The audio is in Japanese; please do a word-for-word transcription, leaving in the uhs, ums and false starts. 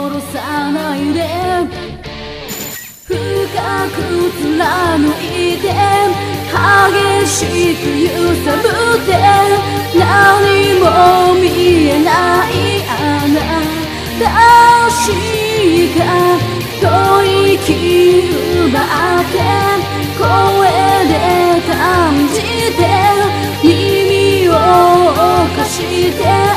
殺さないで深く貫いて激しく揺さぶって何も見えないあなたしか吐息奪って声で感じて耳を貸して